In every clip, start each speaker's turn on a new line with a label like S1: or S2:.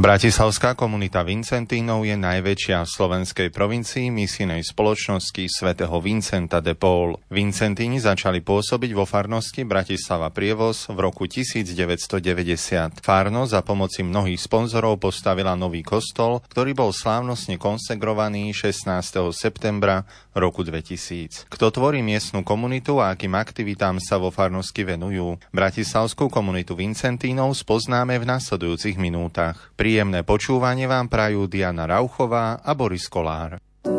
S1: Bratislavská komunita Vincentínov je najväčšia v slovenskej provincii misijnej spoločnosti svätého Vincenta de Paul. Vincentíni začali pôsobiť vo farnosti Bratislava Prievoz v roku 1990. Farnosť za pomoci mnohých sponzorov postavila nový kostol, ktorý bol slávnostne konsegrovaný 16. septembra roku 2000. Kto tvorí miestnu komunitu a akým aktivitám sa vo farnosti venujú? Bratislavskú komunitu Vincentínov spoznáme v nasledujúcich minútach. Príjemné počúvanie vám prajú Diana Rauchová a Boris Kolár.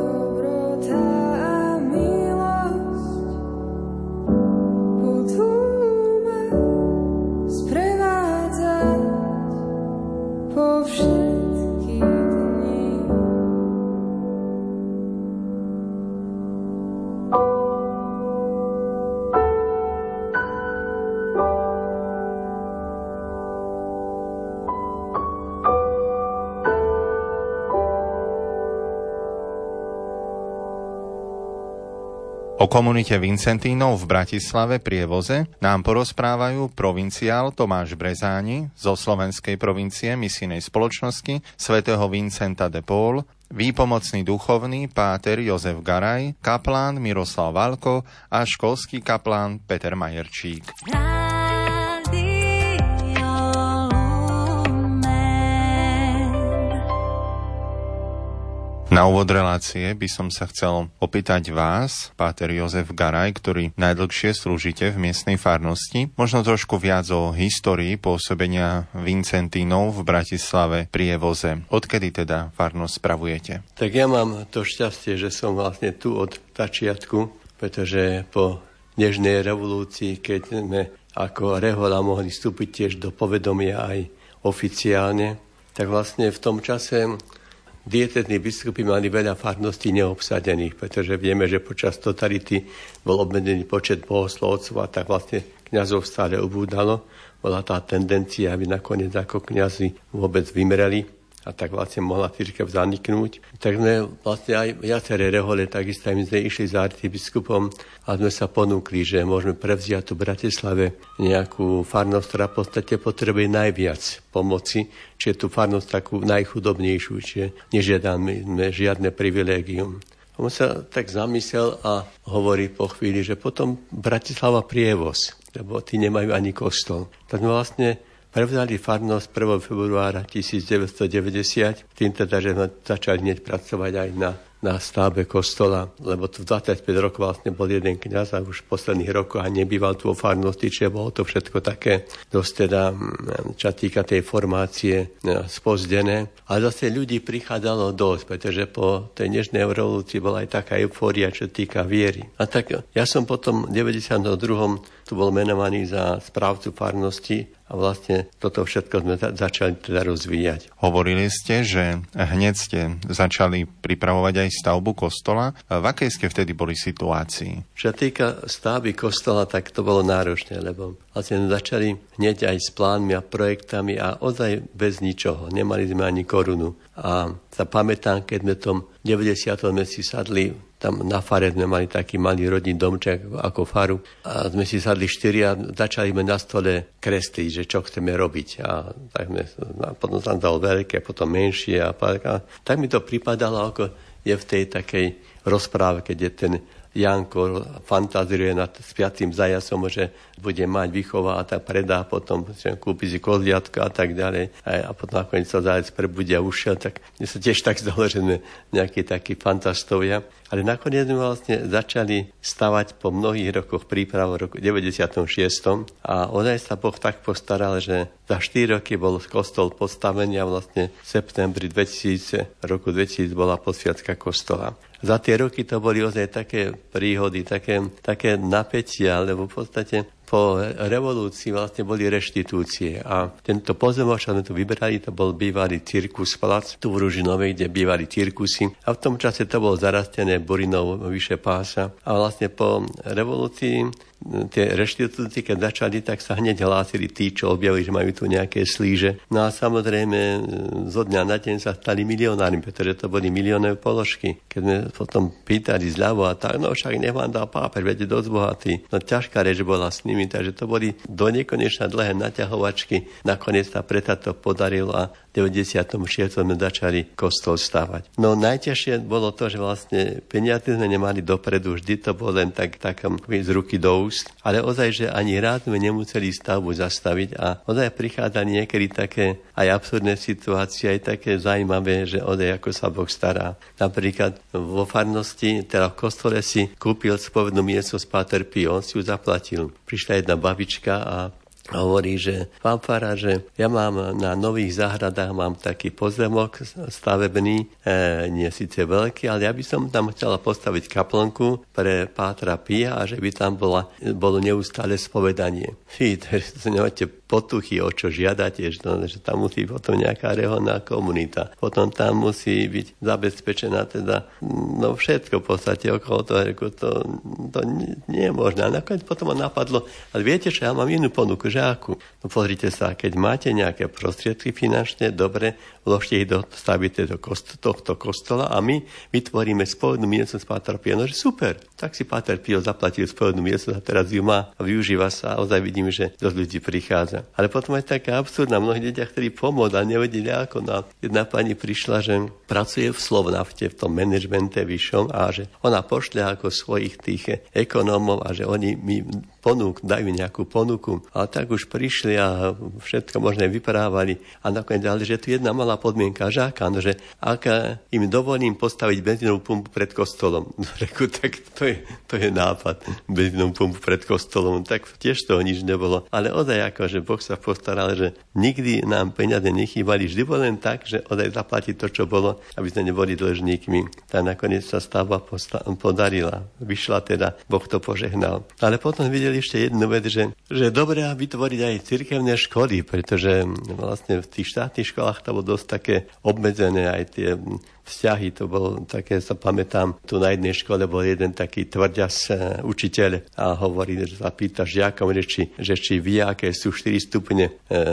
S1: O komunite Vincentínov v Bratislave Prievoze nám porozprávajú provinciál Tomáš Brezáni zo slovenskej provincie misijnej spoločnosti svätého Vincenta de Paul, výpomocný duchovný páter Jozef Garaj, kaplán Miroslav Valko a školský kaplán Peter Majerčík. Na úvod relácie by som sa chcel opýtať vás, páter Jozef Garaj, ktorý najdlhšie slúžite v miestnej farnosti, možno trošku viac o histórii pôsobenia Vincentínov v Bratislave Prievoze. Odkedy teda farnosť spravujete?
S2: Tak ja mám to šťastie, že som vlastne tu od začiatku, pretože po nežnej revolúcii, keď sme ako rehoľa mohli vstúpiť tiež do povedomia aj oficiálne, tak vlastne v tom čase diecézni biskupy mali veľa farností neobsadených, pretože vieme, že počas totality bol obmedzený počet bohoslovcov a tak vlastne kňazov stále ubúdalo. Bola tá tendencia, aby nakoniec ako kňazi vôbec vymreli a tak vlastne mohla cirkev zaniknúť. Tak sme vlastne aj viaceré rehole, takisto aj my sme išli za arcibiskupom a sme sa ponúkli, že môžeme prevziať tu v Bratislave nejakú farnosť, ktorá v podstate potrebuje najviac pomoci, čiže tú farnosť takú najchudobnejšiu, čiže nežiadame žiadne privilégium. On sa tak zamyslel a hovorí po chvíli, že potom Bratislava Prievoz, lebo tí nemajú ani kostol. Tak sme vlastne prevzali farnosť 1. februára 1990, tým teda, že sme začali hneď pracovať aj na stavbe kostola, lebo tu 25 rokov vlastne bol jeden kňaz a už v posledných rokoch a nebýval tu vo farnosti, čiže bolo to všetko také dosť teda, čo týka tej formácie, spozdené. Ale zase ľudí prichádzalo dosť, pretože po tej nežnej revolúcii bola aj taká eufória, čo týka viery. A tak ja som potom v 92. tu bol menovaný za správcu farnosti a vlastne toto všetko sme začali teda rozvíjať.
S1: Hovorili ste, že hneď ste začali pripravovať aj stavbu kostola. V akej ste vtedy boli situácii?
S2: Čo týka stavby kostola, tak to bolo náročné, lebo vlastne začali hneď aj s plánmi a projektami a ozaj bez ničoho. Nemali sme ani korunu. A sa pamätám, keď sme tom 90. sme si sadli, tam na fare sme mali taký malý rodný domček ako faru a sme si sadli 4 a začali sme na stole kresliť, že čo chceme robiť. A tak sme, potom som dal veľké, potom menšie a tak mi to pripadalo, ako je v tej takej rozpráve, keď je ten Janko fantazíruje nad spiatým zajasom, že bude mať výchova a tak predá, potom kúpi si kozliatko a tak ďalej. A potom nakoniec sa zajac prebudí a ušiel, tak mne sa tiež tak zdalo, že sme nejakí takí fantastovia. Ale nakoniec sme vlastne začali stavať po mnohých rokoch príprav v roku 96. A ozaj sa Boh tak postaral, že za 4 roky bol kostol postavený a vlastne v septembri roku 2000 bola posviacka kostola. Za tie roky to boli ozaj také príhody, také napätia, lebo v podstate po revolúcii vlastne boli reštitúcie a tento pozemok, čo sme tu vybrali, to bol bývalý cirkus plac, tu v Ružinovej, kde bývali cirkusy a v tom čase to bolo zarastené burinou vyše pása a vlastne po revolúcii tie reštitúcie, keď začali, tak sa hneď hlásili tí, čo objavili, že majú tu nejaké slíže. No a samozrejme zo dňa na deň sa stali milionármi, pretože to boli miliónové položky. Keď sme potom pýtali zľavo a tak, no však nech vám dá pápež, veď dosť bohatý. No ťažká reč bola s nimi, takže to boli do nekonečna dlhé naťahovačky. Nakoniec sa preto to podarilo a 96. sme začali kostol stavať. No najťažšie bolo to, že vlastne peniaze sme nemali dopredu, vždy to bolo len takom z ruky do úst, ale ozaj, že ani rád sme nemuseli stavbu zastaviť a ozaj prichádzali niekedy také aj absurdné situácie, aj také zaujímavé, že ozaj ako sa Boh stará. Napríklad vo farnosti, teda v kostole si kúpil spovednú miestnosť Páter Pio, si ju zaplatil. Prišla jedna babička a hovorí, že pán farár, že ja mám na Nových záhradách mám taký pozemok stavebný, nie síce veľký, ale ja by som tam chcela postaviť kaplnku pre Pátra Pia a že by tam bolo neustále spovedanie. To nemáte potuchy, o čo žiadate, že tam musí potom nejaká reholná komunita. Potom tam musí byť zabezpečená teda všetko v podstate okolo toho, to nie je možné. A nakoniec potom ma napadlo, ale viete, že ja mám inú ponuku, že akú? No pozrite sa, keď máte nejaké prostriedky finančné, dobre, vložte ich do stavby tohto kostola a my vytvoríme spovednú miestnosť Pátra Pia. No, že super, tak si Páter Pio zaplatil spovednú miestnosť a teraz ju má a využíva sa a ozaj vidím, že dosť ľudí prichádza. Ale potom aj taká absurdná, mnohí ľudia, ktorí pomôcť a nevedeli ako. No, jedna pani prišla, že pracuje v Slovnafte, v tom manažmente vyššom a že ona pošle ako svojich tých ekonómov a že oni mi dajú nejakú ponuku. A tak už prišli a všetko možné vyprávali a nakoniec dali, že tu jedna malá podmienka, že aká, no, že ak im dovolím postaviť benzínovú pumpu pred kostolom. No, reku, tak to je nápad, benzínovú pumpu pred kostolom. Tak tiež toho nič nebolo. Ale ozaj ako, že Boh sa postaral, že nikdy nám peniaze nechýbali. Vždy bolo len tak, že ozaj zaplatiť to, čo bolo, aby sme neboli dlžníkmi. Tak nakoniec sa stavba podarila. Vyšla teda, Boh to požehnal. Ale potom videli ešte jednu vec, že dobre vytvoriť aj cirkevné školy, pretože vlastne v tých štátnych školách to bolo dosť také obmedzené, aj tie vzťahy, to bolo také, sa pamätám, tu na jednej škole bol jeden taký tvrďas učiteľ a hovorí, že sa pýta žiakom, že či vie, aké sú 4 stupne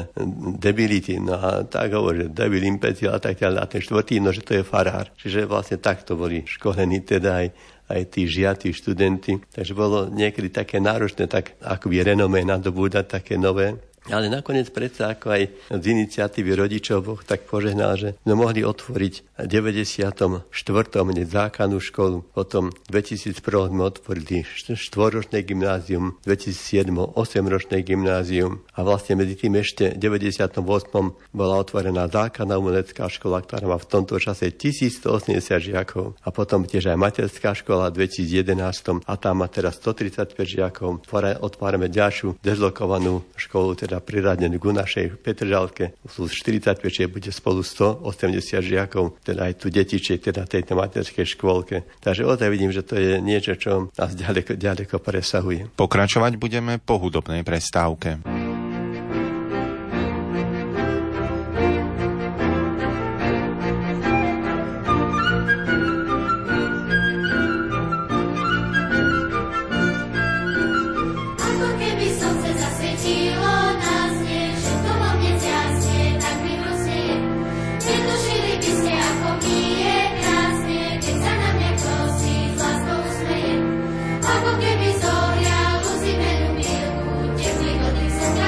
S2: debility. No a tak hovorí, že debil, imbecil a tak ďalej. A ten štvrtý, no že to je farár. Čiže vlastne takto boli školení teda aj tí žiaci, študenti. Takže bolo niekedy také náročné, tak akoby renomé nadobúdať také nové. Ale nakoniec predsa ako aj z iniciatívy rodičov Boh tak požehnal, že sme mohli otvoriť v 94. hneď základnú školu. Potom v 2001 sme otvorili 4-ročné gymnázium, v 2007 8-ročné gymnázium a vlastne medzi tým ešte v 98. bola otvorená základná umelecká škola, ktorá má v tomto čase 1180 žiakov a potom tiež aj materská škola v 2011 a tam má teraz 135 žiakov. Otvárame ďalšiu dezlokovanú školu, teda priradnenú k našej Petržalke. Sú 45, bude spolu 180 žiakov, teda aj tu detičiek, teda tejto materskej škôlke. Takže ozaj vidím, že to je niečo, čo nás ďaleko presahuje.
S1: Pokračovať budeme po hudobnej prestávke.
S3: Ako keby zorial u zimenu mielku, teplý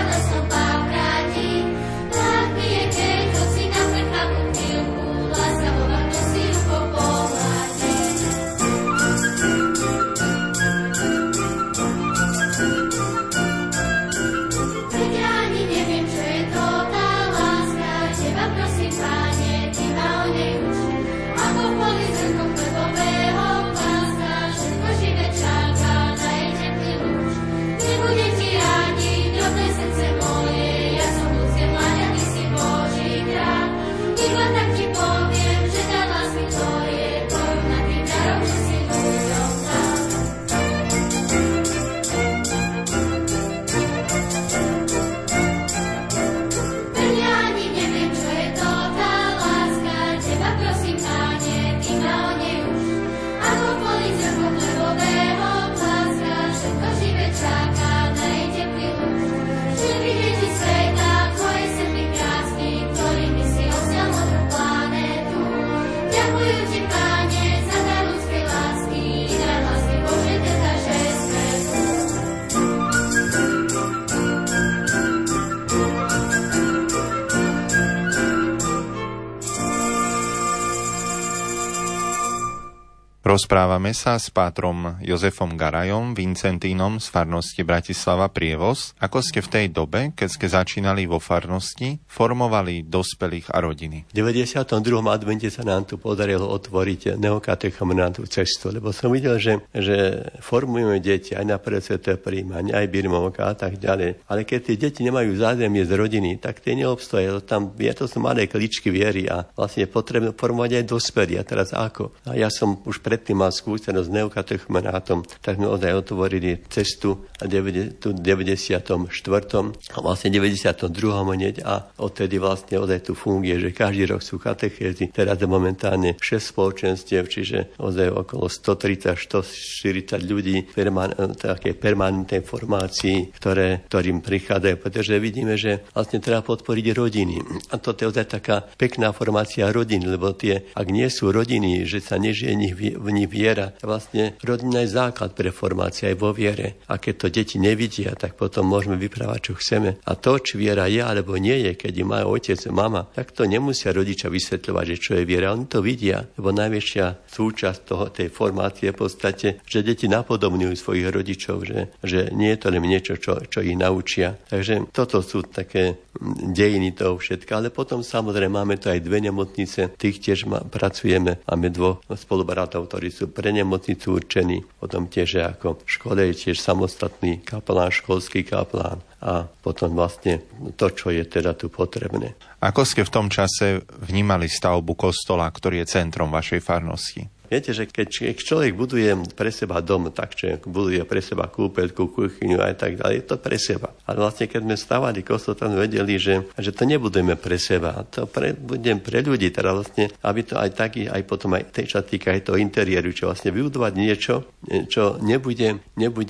S1: Rozprávame sa s pátrom Jozefom Garajom, vincentínom z farnosti Bratislava Prievoz. Ako ste v tej dobe, keď ste začínali vo farnosti, formovali dospelých a rodiny?
S2: V 92. advente sa nám tu podarilo otvoriť neokatechumenátnu cestu, lebo som videl, že formujeme deti aj na prvé sveté príjmanie, aj birmovka a tak ďalej. Ale keď tie deti nemajú zázemie z rodiny, tak tie neobstojí. To sú malé kličky viery a vlastne je potrebné formovať aj dospelí. A teraz ako? A ja som už predtým mal skúsenosť s neokatechumenátom, tak sme ozaj otvorili cestu v 94. a vlastne 92. hneď a odtedy vlastne ozaj tu funguje, že každý rok sú katechézy. Teraz je momentálne 6 spoločenstiev, čiže ozaj okolo 130-140 ľudí také permanentnej formácii, ktorým prichádzajú, pretože vidíme, že vlastne treba podporiť rodiny. A toto je ozaj taká pekná formácia rodín, lebo ak nie sú rodiny, že sa nežije v nich viera, vlastne rodina je základ pre formáciu aj vo viere. A keď to deti nevidia, tak potom môžeme vyprávať, čo chceme. A to, či viera je alebo nie je, keď majú otec a mama, tak to nemusia rodičia vysvetľovať, že čo je viera. Oni to vidia, lebo najväčšia súčasť tej formácie je v podstate, že deti napodobňujú svojich rodičov, že nie je to len niečo, čo ich naučia. Takže toto sú také dejiny toho všetka. Ale potom samozrejme máme tu aj 2 nemocnice, tých tiež pracujeme. Máme 2 spolubratov, ktorí sú pre nemocnicu určení. Potom tiež ako v škole je tiež samostatný kaplán, školský kaplán. A potom vlastne to, čo je teda tu potrebné.
S1: Ako ste v tom čase vnímali stavbu kostola, ktorý je centrom vašej farnosti?
S2: Viete, že keď človek buduje pre seba dom, takže buduje pre seba kúpeľku, kuchyňu aj tak ďalej, je to pre seba. Ale vlastne keď sme stavali kostol, tam vedeli, že to nebudeme pre seba, to budem pre ľudí, teda vlastne, aby to aj taký, aj potom aj tej čo týka aj toho interiéru, čo vlastne vybudovať niečo, čo nebude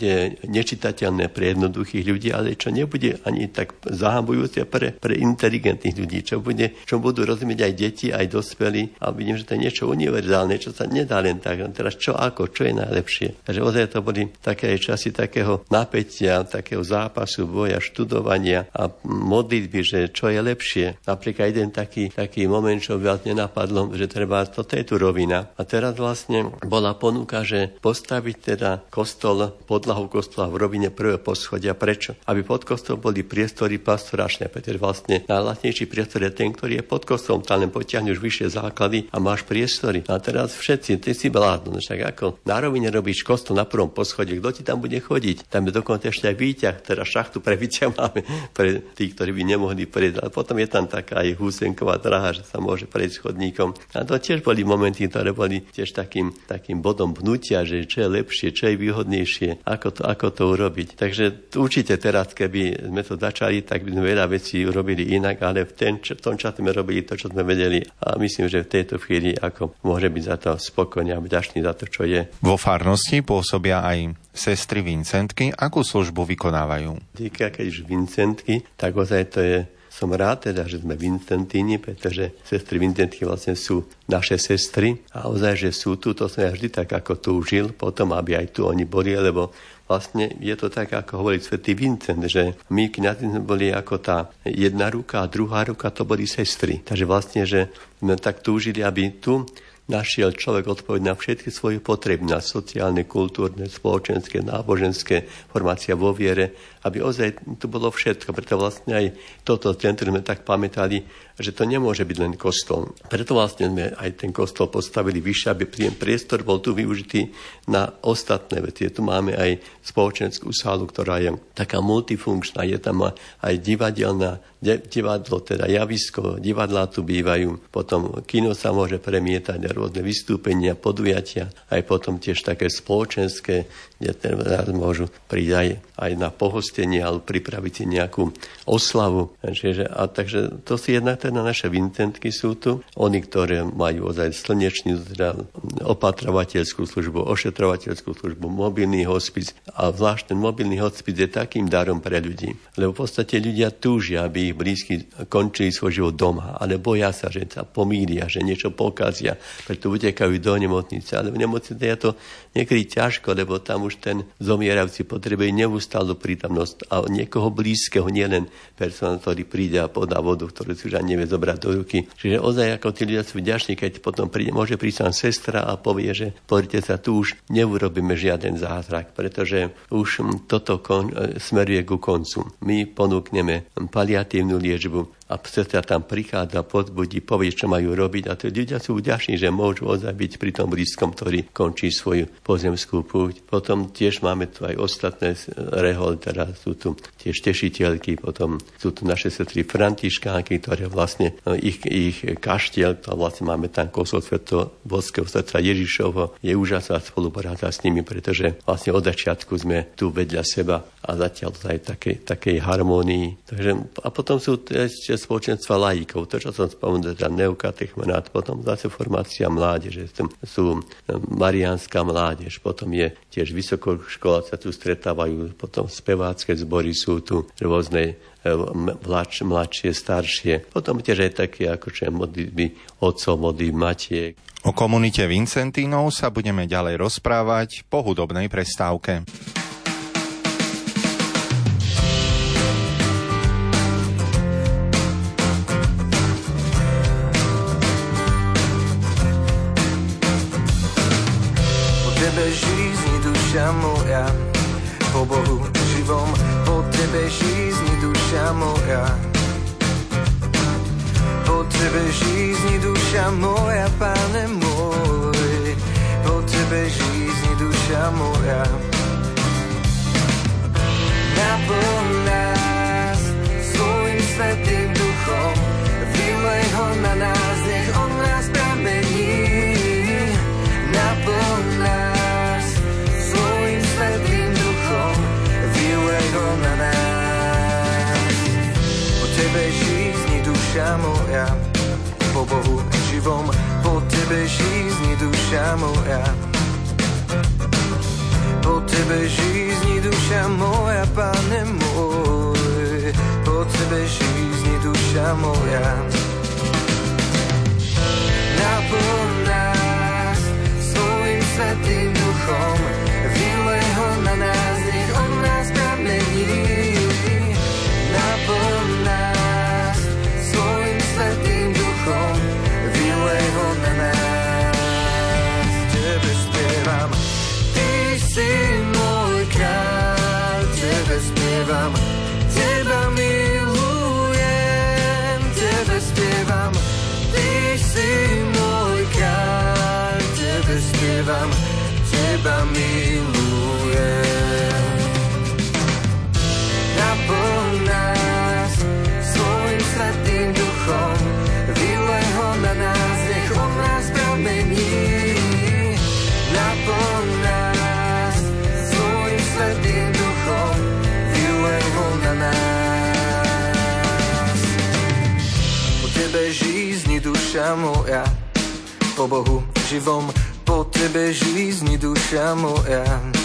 S2: nečitateľné pre jednoduchých ľudí, ale čo nebude ani tak zahambujúce pre inteligentných ľudí, čo budú rozumieť aj deti, aj dospelí, a vidím, že to je niečo univerzálne, čo sa nedá len tak. Teraz čo je najlepšie. Takže ozaj to boli také časy takého napätia, takého zápasu, boja, študovania a modlitby, že čo je lepšie. Napríklad jeden taký moment, čo viac nenapadlo, že treba, toto je tu rovina. A teraz vlastne bola ponuka, že postaviť teda podlahu kostola v rovine prvého poschodia. Prečo? Aby pod kostolom boli priestory pastoračné, pretože vlastne najlacnejší priestor je ten, ktorý je pod kostolom. Tam len potiahneš vyššie základy a máš priestory. A teraz všetci, ty si blázon, však ako na rovine robíš kostol na prvom poschodí, kto ti tam bude chodiť? Tam je dokonca ešte aj výťah, teda šachtu pre výťah máme pre tých, ktorí by nemohli prejsť. Ale potom je tam taká aj húsenková dráha, že sa môže prejsť chodníkom. A to tiež boli momenty, ktoré boli tiež takým bodom pnutia, že čo je lepšie, čo je výhodnejšie, ako to urobiť. Takže určite teraz, keby sme to začali, tak by sme veľa vecí urobili inak, ale v tom čase sme robili to, čo sme vedeli. A myslím, že v tejto chvíli ako môže byť za to spokojne a vďačný za to, čo je.
S1: Vo farnosti pôsobia aj sestry Vincentky. Akú službu vykonávajú?
S2: Keď už Vincentky, tak ozaj to je, som rád teda, že sme Vincentíni, pretože sestry Vincentky vlastne sú naše sestry a ozaj, že sú tu, to som ja vždy tak ako túžil, potom, aby aj tu oni boli, lebo vlastne je to tak, ako hovorí svätý Vincent, že my kňazi sme boli ako tá jedna ruka a druhá ruka, to boli sestry. Takže vlastne, že sme tak túžili, aby tu našiel človek odpoveď na všetky svoje potreby, na sociálne, kultúrne, spoločenské, náboženské formácie vo viere, aby ozaj tu bolo všetko. Preto vlastne aj toto centrum sme tak pamätali, že to nemôže byť len kostol. Preto vlastne sme aj ten kostol postavili vyššie, aby priestor bol tu využitý na ostatné veci. Tu máme aj spoločenskú sálu, ktorá je taká multifunkčná. Je tam aj divadlo, teda javisko, divadlá tu bývajú. Potom kino sa môže premietať, rôzne vystúpenia, podujatia. Aj potom tiež také spoločenské, kde teraz môžu prísť aj na pohostenie alebo pripraviť si nejakú oslavu. Takže to si jednak teda naše Vincentky sú tu. Oni, ktoré majú ozaj slnečnú, teda opatrovateľskú službu, ošetrovateľskú službu, mobilný hospic. A zvlášť ten mobilný hospic je takým darom pre ľudí. Lebo v podstate ľudia túžia, aby ich ich blízky končili svoj život doma, ale boja sa, že sa pomýlia, že niečo pokazia, preto utekajú do nemocnice. Ale v nemocnici je to niekedy ťažko, lebo tam už ten zomierajúci potrebuje neustálu prítomnosť a niekoho blízkeho, nielen personál, ktorý príde a podá vodu, ktorú si už ani nevie zobrať do ruky. Čiže ozaj ako tí ľudia sú vďační, keď potom príde, môže prísť sestra a povie, že pozrite sa, tu už neurobíme žiaden zázrak, pretože už toto smeruje ku koncu. My ponúkneme paliatívnu liečbu a sestra tam prichádza, podbudí, povie, čo majú robiť a tí ľudia sú vďační, že môžu ozaj byť pri tom blízkom, ktorý končí svoju pozemskú púť. Potom tiež máme tu aj ostatné rehole, teda sú tu tiež tešiteľky, potom sú tu naše sestry františkánky, ktoré vlastne ich kaštiel, to vlastne máme tam kosol Svätovodského srdca Ježišovho, je úžasná spolupráca s nimi, pretože vlastne od začiatku sme tu vedľa seba a zatiaľ aj takej harmónii. Takže, a potom sú ešte spoločenstva laikov, to, čo som spomenul, teda neokatechmenát, potom zase formácia mládeže, sú mariánska mládež, potom je tiež vysokoškoláci sa tu stretávajú, potom spevácké zbory sú tu rôzne mladšie, staršie. Potom tiež aj také, ako čo je modlitby otcov, modlitby matiek.
S1: O komunite Vincentínov sa budeme ďalej rozprávať po hudobnej prestávke.
S3: Moja, po Bohu živom, po tebe žízni duša moja. Po tebe žízni duša moja, Pane môj, po tebe žízni duša moja. Naplň nás svojim svätým duchom, vylej ho na nás, nech on nás pramení. Naplň nás svojim svätým duchom, vylej ho na nás. Po tebe žízni duša moja, po Bohu živom, po tebe žízni duša moja. Po tebe žízni duša moja, Pane môj, po tebe žízni duša moja. Naplň nás svojim svätým duchom, vylej ho na nás, nech on nás pramení. Naplň nás svojim svätým duchom, vylej ho na nás. Tebe spievam, ty si môj kráľ, tebe spievam, teba milujem, tebe spievam, ty si môj kráľ, tebe spievam, teba milujem. Naplň nás svojim svätým duchom, vylej ho na nás, nech on nás pramení. Naplň nás svojim svätým duchom, vylej ho na nás. Po tebe žízni duša moja, po Bohu živom, po tebe žízni duša moja.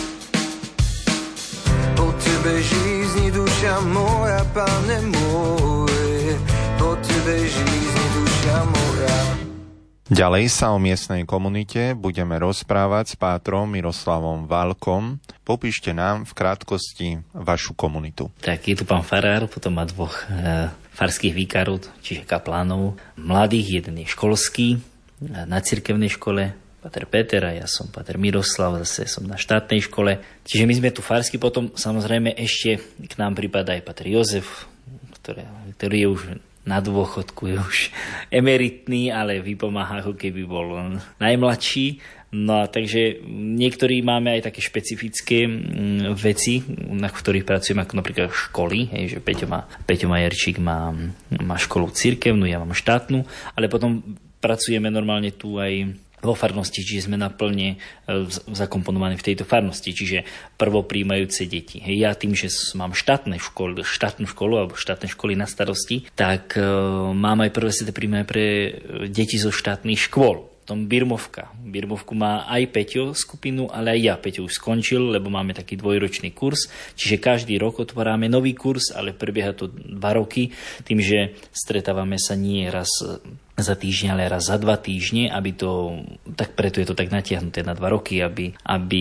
S3: Po tebe žízni duša moja, Pane môj, po tebe žízni duša moja.
S1: Ďalej sa o miestnej komunite budeme rozprávať s pátrom Miroslavom Válkom. Popíšte nám v krátkosti vašu komunitu.
S4: Tak je tu pán farár, potom má dvoch farských vikárov, čiže kaplánov. Mladých, jeden je školský, na cirkevnej škole, Pater Peter a ja som Pater Miroslav, zase som na štátnej škole. Čiže my sme tu farskí, potom samozrejme ešte k nám pripadá aj Pater Jozef, ktorý je už na dôchodku, je už emeritný, ale vypomáha, ako keby bol najmladší. No a takže niektorí máme aj také špecifické veci, na ktorých pracujeme, ako napríklad školy, že Peťo Majerčík má školu cirkevnú, ja mám štátnu, ale potom pracujeme normálne tu aj vo farnosti, čiže sme naplne zakomponovaní v tejto farnosti, čiže prvopríjmajúce deti. Ja tým, že mám štátnu školu alebo štátne školy na starosti, tak mám aj prvé príjmanie pre deti zo štátnych škôl. potom Birmovka. Birmovku má aj Peťo skupinu, ale aj ja. Peťo už skončil, lebo máme taký dvojročný kurz, čiže každý rok otváráme nový kurz, ale prebieha to 2 roky, tým, že stretávame sa nie raz za týždeň, ale raz za 2 týždne, aby to, tak preto je to tak natiahnuté na 2 roky, aby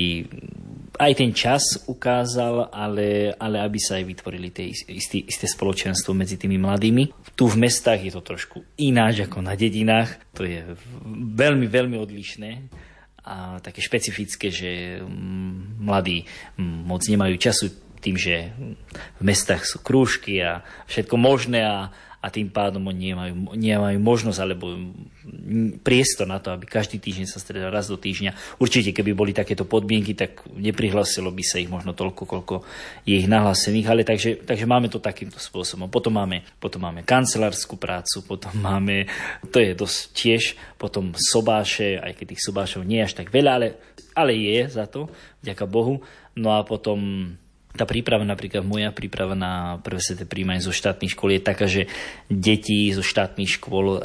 S4: aj ten čas ukázal, ale aby sa aj vytvorili tie isté spoločenstvo medzi tými mladými. Tu v mestách je to trošku ináč ako na dedinách. To je veľmi, veľmi odlišné a také špecifické, že mladí moc nemajú času tým, že v mestách sú krúžky a všetko možné a tým pádom oni nemajú možnosť alebo priestor na to, aby každý týždeň sa stretol raz do týždňa. Určite, keby boli takéto podmienky, tak neprihlásilo by sa ich možno toľko, koľko je ich nahlásených, ale takže máme to takýmto spôsobom. Potom máme kancelárskú prácu, potom máme, to je dosť tiež, potom sobáše, aj keď tých sobášov nie je až tak veľa, ale je za to, vďaka Bohu. No a potom tá príprava, napríklad moja príprava na prvé sveté prijímanie zo štátnych škôl je taká, že deti zo štátnych škôl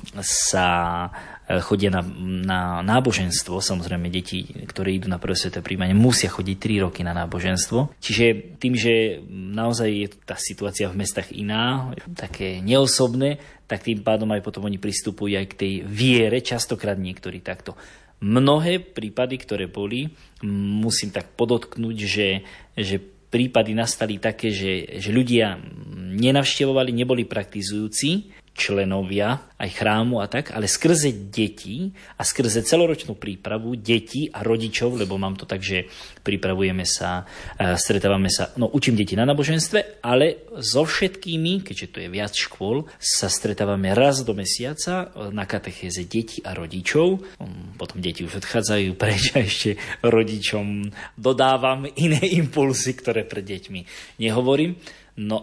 S4: sa chodia na náboženstvo. Samozrejme, deti, ktoré idú na prvé sveté prijímanie, musia chodiť 3 roky na náboženstvo. Čiže tým, že naozaj je tá situácia v mestách iná, také neosobné, tak tým pádom aj potom oni pristupujú aj k tej viere, častokrát niektorí takto. Mnohé prípady, ktoré boli, musím tak podotknúť, že prípady nastali také, že ľudia nenavštevovali, neboli praktizujúci členovia aj chrámu a tak, ale skrze deti a skrze celoročnú prípravu detí a rodičov, lebo mám to tak, že pripravujeme sa, stretávame sa, učím deti na náboženstve, ale so všetkými, keďže tu je viac škôl, sa stretávame raz do mesiaca na katechéze detí a rodičov. Potom deti už odchádzajú preč a ešte rodičom dodávam iné impulsy, ktoré pred deťmi nehovorím. No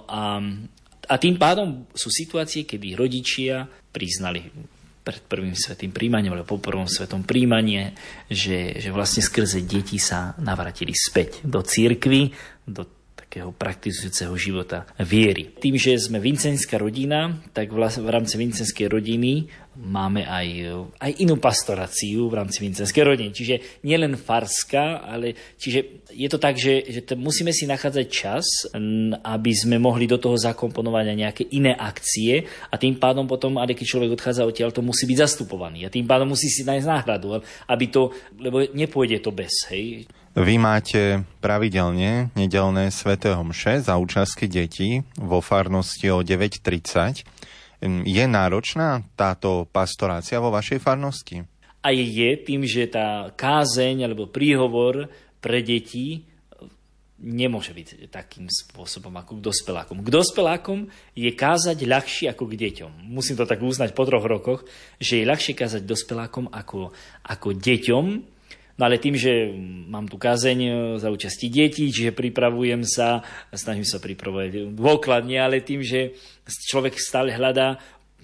S4: a tým pádom sú situácie, kedy rodičia priznali pred prvým svätým príjmaním, alebo po prvom svätom príjmanie, že vlastne skrze deti sa navrátili späť do cirkvi, do takého praktizujúceho života viery. Tým, že sme vincenská rodina, tak v rámci vincenskej rodiny máme aj inú pastoráciu v rámci vincenskej rodiny. Čiže nielen farská, ale čiže je to tak, že musíme si nachádzať čas, aby sme mohli do toho zakomponovať aj nejaké iné akcie a tým pádom potom, ale keď človek odchádza odtiaľ, to musí byť zastupovaný a tým pádom musí si nájsť náhradu, aby to, lebo nepôjde to bez, hej.
S1: Vy máte pravidelne nedeľné sväté omše za účasti detí vo farnosti o 9:30. Je náročná táto pastorácia vo vašej farnosti?
S4: A je tým, že tá kázeň alebo príhovor pre deti nemôže byť takým spôsobom ako k dospelákom. K dospelákom je kázať ľahšie ako k deťom. Musím to tak uznať po 3 rokoch, že je ľahšie kázať dospelákom ako deťom. No ale tým, že mám tu kázeň za účasti detí, čiže pripravujem sa, snažím sa pripravovať dôkladne, ale tým, že človek stále hľadá,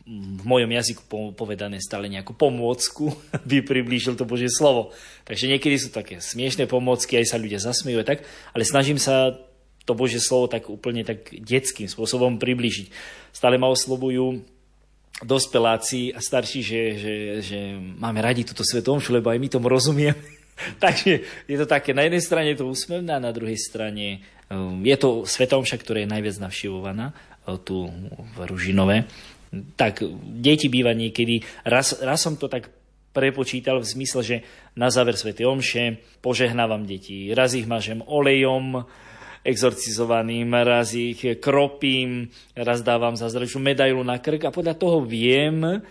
S4: v mojom jazyku povedané, stále nejakú pomôcku, aby priblížil to Božie slovo. Takže niekedy sú také smiešné pomôcky, aj sa ľudia zasmejú tak, ale snažím sa to Božie slovo tak úplne tak detským spôsobom priblížiť. Stále ma oslovujú dospeláci a starší, že máme radi túto svätú omšu, lebo aj my tomu rozumieme. Takže je to také, na jednej strane je to úsmevné a na druhej strane je to svätá omša, ktorá je najviac navštevovaná tu v Ružinove. Tak deti býva niekedy, raz som to tak prepočítal v zmysle, že na záver svätej omše požehnávam deti, raz ich mažem olejom exorcizovaným, raz ich kropím, raz dávam zázračnú medailu na krk a podľa toho viem,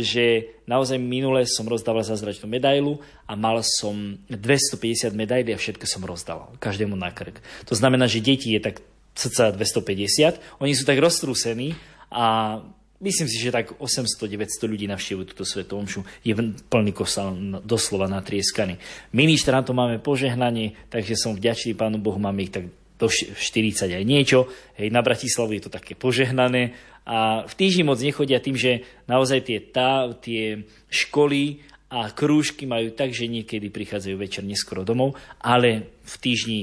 S4: že naozaj minule som rozdával zázračnú medailu a mal som 250 medailí a všetko som rozdával každému na krk. To znamená, že deti je tak cca 250, oni sú tak roztrúsení a myslím si, že tak 800-900 ľudí navštevujú túto svätú omšu. Je plný kostol doslova natrieskaný. Ministrantom máme požehnanie, takže som vďačný Pánu Bohu, máme ich tak do 40 aj niečo. Hej, na Bratislavu je to také požehnané. A v týždni moc nechodia tým, že naozaj tie školy a krúžky majú tak, že niekedy prichádzajú večer neskoro domov, ale v týždni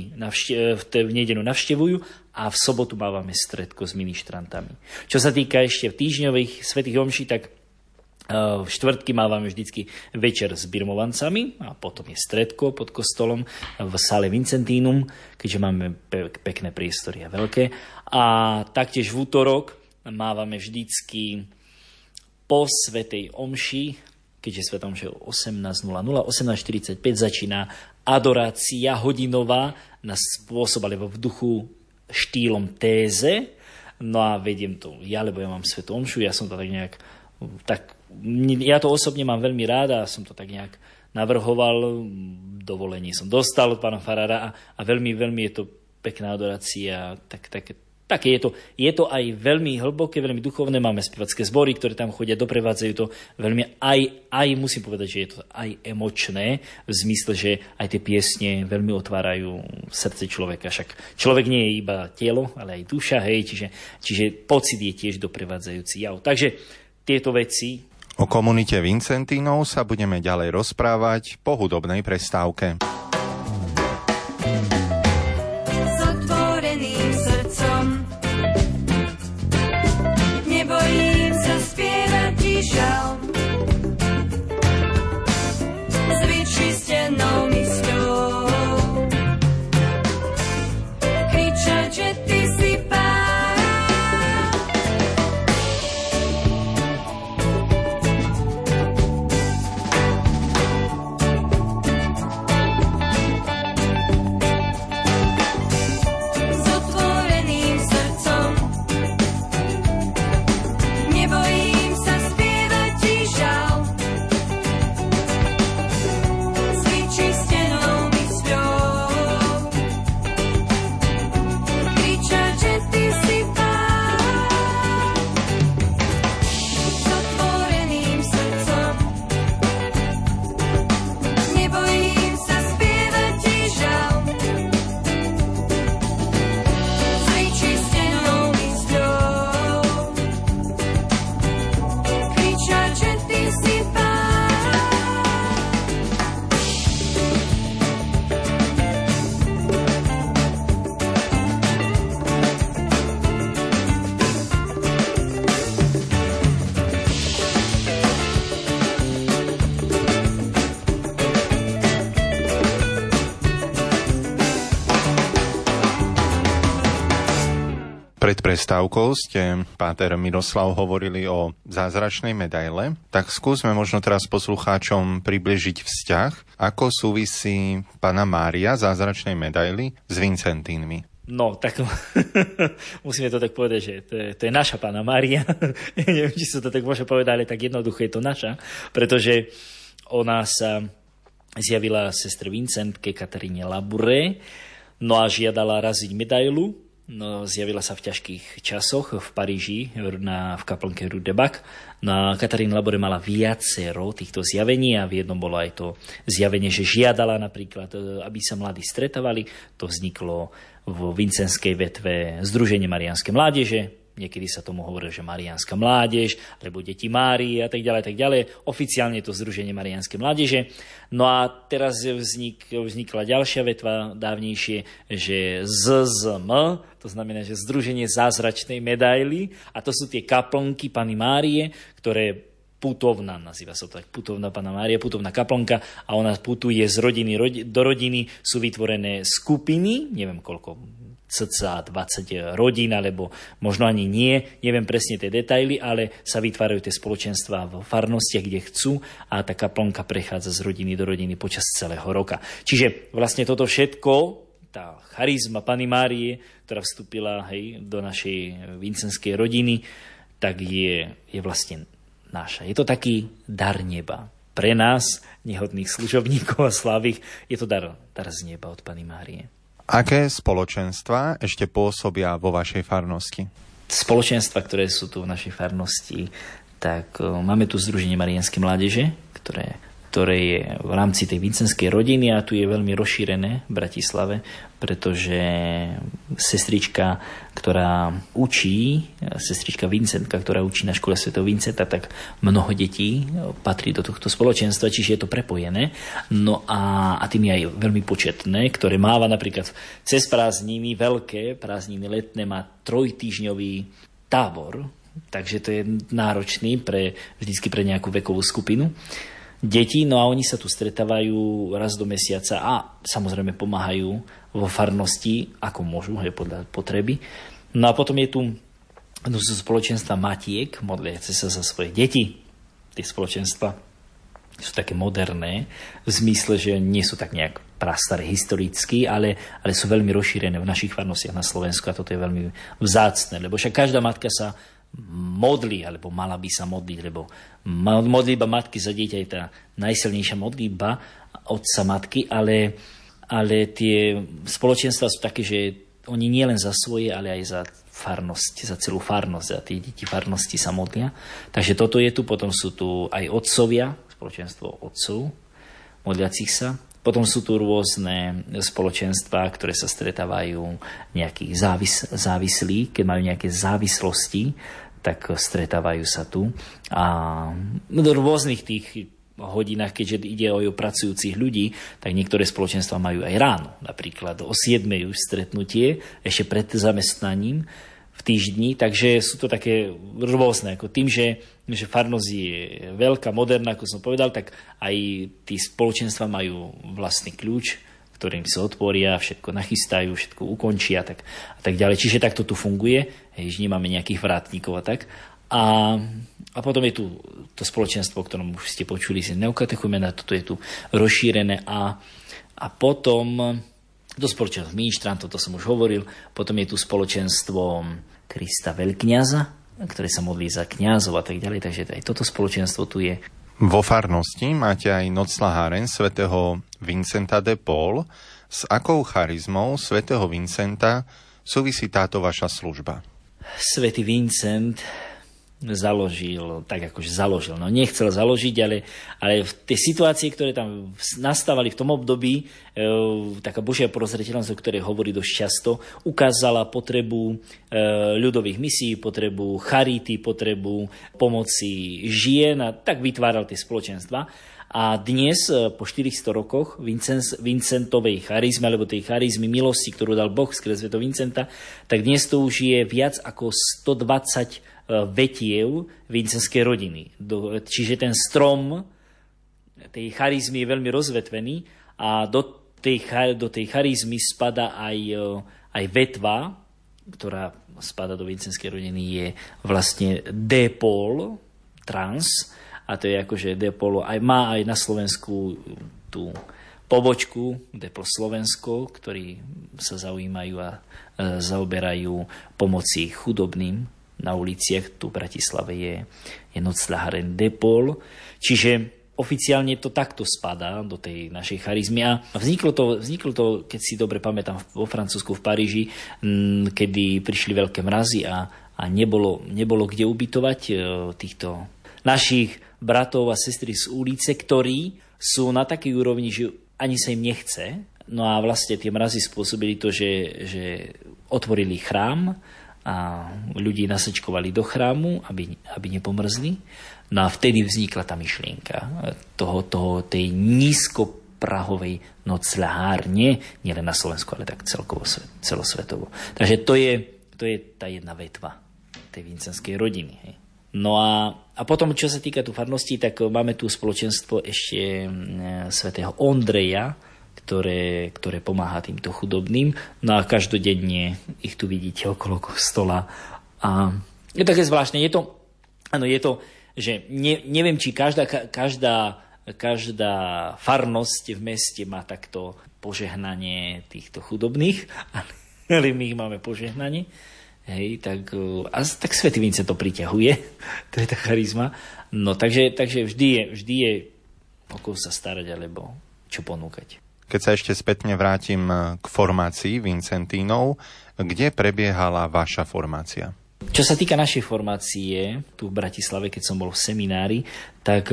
S4: v nedeľu navštevujú a v sobotu mávame stretko s ministrantami. Čo sa týka ešte týždňových svätých omší, tak V štvrtky mávame vždycky večer s birmovancami a potom je stredko pod kostolom v sále Vincentínum, keďže máme pekné priestory a veľké. A taktiež v útorok mávame vždycky po svätej omši, keďže svätá omša je 18:00, 18:45 začína adorácia hodinová na spôsob, alebo v duchu štýlom téze. No a vediem to ja, lebo ja mám svätú omšu, ja som to tak nejak... Ja to osobne mám veľmi rád a som to tak nejak navrhoval, dovolenie som dostal od pána farára a veľmi, veľmi je to pekná adorácia, také je to aj veľmi hlboké, veľmi duchovné, máme spevacké zbory, ktoré tam chodia, doprevádzajú to veľmi, aj musím povedať, že je to aj emočné, v zmysle, že aj tie piesne veľmi otvárajú srdce človeka, však človek nie je iba telo, ale aj duša, čiže pocit je tiež doprevádzajúci jav. Takže tieto veci.
S1: O komunite Vincentínov sa budeme ďalej rozprávať po hudobnej prestávke.
S5: S otvoreným srdcom nebojím sa spievať ti žal. S vyčistenou mysľou kričať, že ty si Pán.
S1: Pred prestávkou ste, páter Miroslav, hovorili o zázračnej medaile, tak skúsme možno teraz poslucháčom približiť vzťah, ako súvisí Panna Mária zázračnej medaily s Vincentínmi.
S4: No, tak musíme to tak povedať, že to je naša Panna Mária. Neviem, či sa to tak môže povedať, ale tak jednoducho je to naša, pretože ona sa zjavila sestre Vincentke Kataríne Labouré, no a žiadala raziť medailu. No, zjavila sa v ťažkých časoch v Paríži v kaplnke Rue de Bac. No, Katarína Labouré mala viacero týchto zjavení a v jednom bolo aj to zjavenie, že žiadala napríklad, aby sa mladí stretávali. To vzniklo v vincenskej vetve Združenie Mariánskej mládeže. Niekedy sa tomu hovorí, že Mariánska mládež, alebo Deti Márie a tak ďalej. Oficiálne je to Združenie Mariánskej mládeže. No a teraz vznikla ďalšia vetva dávnejšie, že ZZM, to znamená, že Združenie zázračnej medaily, a to sú tie kaplnky Panny Márie, ktoré putovná, nazýva sa to tak, putovná Panna Mária, putovná kaplnka, a ona putuje z rodiny do rodiny, sú vytvorené skupiny, neviem koľko, cca 20 rodín, alebo možno ani nie, neviem presne tie detaily, ale sa vytvárajú tie spoločenstvá v farnostiach, kde chcú, a tá kaplnka prechádza z rodiny do rodiny počas celého roka. Čiže vlastne toto všetko, tá charizma Panny Márie, ktorá vstúpila do našej vincenskej rodiny, tak je vlastne naša. Je to taký dar neba. Pre nás, nehodných služobníkov a slávych, je to dar z neba od Panny Márie.
S1: Aké spoločenstvá ešte pôsobia vo vašej farnosti?
S4: Spoločenstva, ktoré sú tu v našej farnosti, tak máme tu Združenie Mariánskej mládeže, ktoré je v rámci tej vincenskej rodiny, a tu je veľmi rozšírené v Bratislave, pretože sestrička, sestrička Vincentka, ktorá učí na škole svätého Vincenta, tak mnoho detí patrí do tohto spoločenstva, čiže je to prepojené. No a tým je aj veľmi početné, ktoré máva napríklad cez prázdniny, veľké prázdniny letné, má 3-týždňový tábor takže to je náročný vždycky pre nejakú vekovú skupinu detí, no a oni sa tu stretávajú raz do mesiaca a samozrejme pomáhajú vo farnosti, ako môžu, podľa potreby. No a potom sú spoločenstva matiek, modliace sa za svoje deti. Tie spoločenstva sú také moderné, v zmysle, že nie sú tak nejak prastaré historicky, ale sú veľmi rozšírené v našich farnostiach na Slovensku a toto je veľmi vzácne, lebo však každá matka sa modlí, alebo mala by sa modliť, lebo modlitba matky za dieťa je tá najsilnejšia modlitba otca matky, ale tie spoločenstva sú také, že oni nie len za svoje, ale aj za farnosť, za celú farnosť, za tie deti farnosti sa modlia. Takže toto je tu, potom sú tu aj otcovia, spoločenstvo otcov modliacich sa. Potom sú tu rôzne spoločenstvá, ktoré sa stretávajú nejakých závislí, keď majú nejaké závislosti, tak stretávajú sa tu. A v rôznych tých hodinách, keďže ide o pracujúcich ľudí, tak niektoré spoločenstvá majú aj ráno. Napríklad o 7 už stretnutie, ešte pred zamestnaním v týždni, takže sú to také rôzne. Ako tým, že farnosť je veľká, moderná, ako som povedal, tak aj tí spoločenstva majú vlastný kľúč, ktorým sa otvoria, všetko nachystajú, všetko ukončia a tak ďalej. Čiže takto tu funguje, že nemáme nejakých vrátnikov a tak. A potom je tu to spoločenstvo, o ktorom už ste počuli, z neokatechumena, toto je tu rozšírené a potom to spoločenstvo ministrantov, to som už hovoril, potom je tu spoločenstvo Krista veľkňaza, ktoré sa modlí za kňazov a tak ďalej, takže aj toto spoločenstvo tu je.
S1: Vo farnosti máte aj nocľaháreň svätého Vincenta de Paul. S akou charizmou svätého Vincenta súvisí táto vaša služba?
S4: Svätý Vincent založil. No nechcel založiť, ale v tej situácii, ktoré tam nastávali v tom období, taká Božia prozreteľnosť, o ktorej hovorí dosť často, ukázala potrebu ľudových misií, potrebu charity, potrebu pomoci žien a tak vytváral tie spoločenstva. A dnes, po 400 rokoch Vincentovej charizmy, alebo tej charizmy milosti, ktorú dal Boh skrze svätého Vincenta, tak dnes to už je viac ako 120 vetiev vincenskej rodiny. Čiže ten strom tej charizmy je veľmi rozvetvený a do tej charizmy spada aj vetva, ktorá spada do vincenskej rodiny, je vlastne de Paul trans, a to je akože de Paul má aj na Slovensku tú pobočku de Paul Slovensko, ktorí sa zaujímajú a zaoberajú pomoci chudobným na uliciach. Tu v Bratislave je nocľaháreň de Paul. Čiže oficiálne to takto spadá do tej našej charizmy. A vzniklo to, keď si dobre pamätám, vo Francúzsku, v Paríži, kedy prišli veľké mrazy a nebolo kde ubytovať týchto našich bratov a sestry z ulice, ktorí sú na takej úrovni, že ani sa im nechce. No a vlastne tie mrazy spôsobili to, že otvorili chrám a ľudí nasečkovali do chrámu, aby nepomrzli. No a vtedy vznikla tá myšlienka tej nízkoprahovej nocľahárne, nielen na Slovensku, ale tak celkovo, celosvetovo. Takže to je tá jedna vetva tej vincenskej rodiny. Hej. No a potom, čo sa týka tu farnosti, tak máme tu spoločenstvo ešte svätého Ondreja, ktoré pomáha týmto chudobným. No a každodenne ich tu vidíte okolo kostola. A je také zvláštne. Je to, že neviem, či každá farnosť v meste má takto požehnanie týchto chudobných, ale my ich máme požehnanie. Hej, tak svätý Vincent to priťahuje. To je tá charizma. No takže vždy je o koho sa starať, alebo čo ponúkať.
S1: Keď sa ešte spätne vrátim k formácii Vincentínov, kde prebiehala vaša formácia?
S4: Čo sa týka našej formácie tu v Bratislave, keď som bol v seminári, tak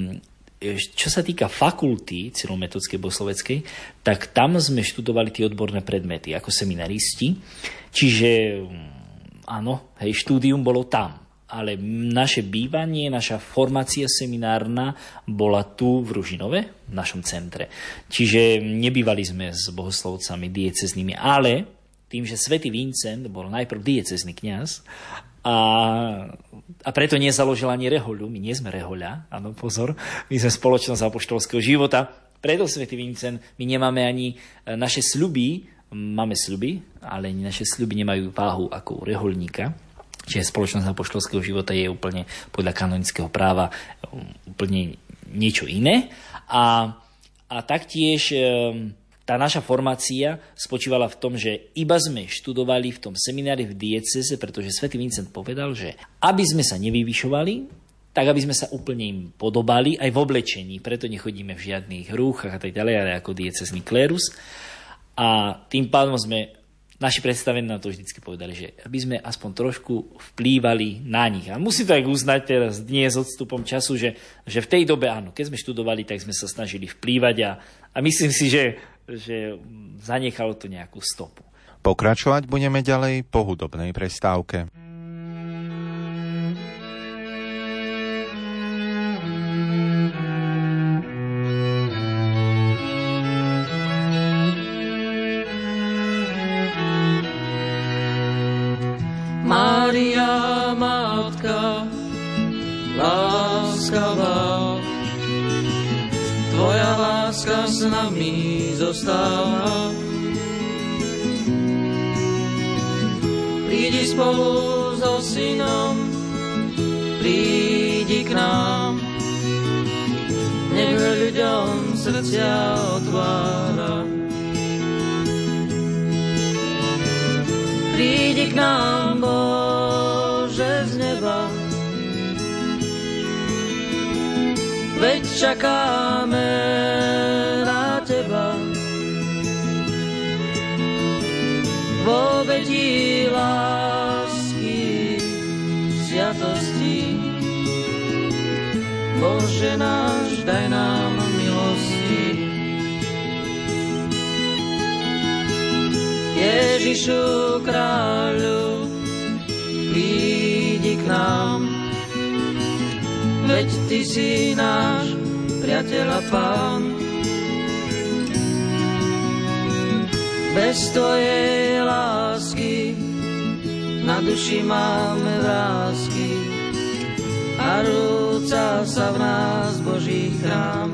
S4: čo sa týka fakulty Cyrilometodskej bohosloveckej, tak tam sme študovali tie odborné predmety ako seminaristi. Čiže áno, štúdium bolo tam. Ale naše bývanie, naša formácia seminárna bola tu v Ružinove, v našom centre. Čiže nebývali sme s bohoslovcami dieceznými, ale tým, že svätý Vincent bol najprv diecézny kňaz a preto nezaložil ani rehoľu. My nie sme rehoľa, áno, pozor, my sme spoločnosť apoštolského života. Preto svätý Vincent, my nemáme ani naše sľuby, máme sľuby, ale naše sľuby nemajú váhu ako u rehoľníka. Čiže spoločnosť apoštolského života je úplne podľa kanonického práva úplne niečo iné. A taktiež tá naša formácia spočívala v tom, že iba sme študovali v tom seminári v diecéze, pretože svätý Vincent povedal, že aby sme sa nevyvyšovali, tak aby sme sa úplne im podobali aj v oblečení. Preto nechodíme v žiadnych rúchach a tak ďalej, ale ako diecézny klérus. A tým pádom naši predstavení nám to vždycky povedali, že aby sme aspoň trošku vplývali na nich. A musím to aj uznať teraz dnes s odstupom času, že v tej dobe, áno, keď sme študovali, tak sme sa snažili vplývať a myslím si, že zanechalo to nejakú stopu.
S1: Pokračovať budeme ďalej po hudobnej prestávke.
S6: Mária, Matka, láskavá, Tvoja láska s nami zostáva. Prídi spolu so Synom, prídi k nám, nech ľuďom srdcia otvára. Prídi k nám, Bože z neba, veď čakáme na Teba. V obeti lásky, sviatosti, Bože náš, daj nám milosti. Ježišu kráľu, prídi k nám, veď Ty si náš priateľ a Pán. Bez Tvojej lásky na duši máme vrásky a rúca sa v nás Boží chrám.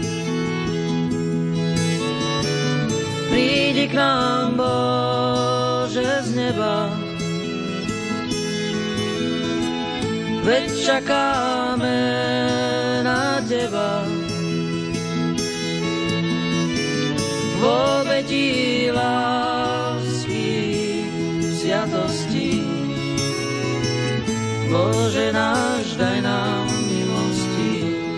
S6: Prídi k nám, Bože z neba, veď čakáme na Teba. V obeti lásky, sviatosti, Bože náš, daj nám milosti.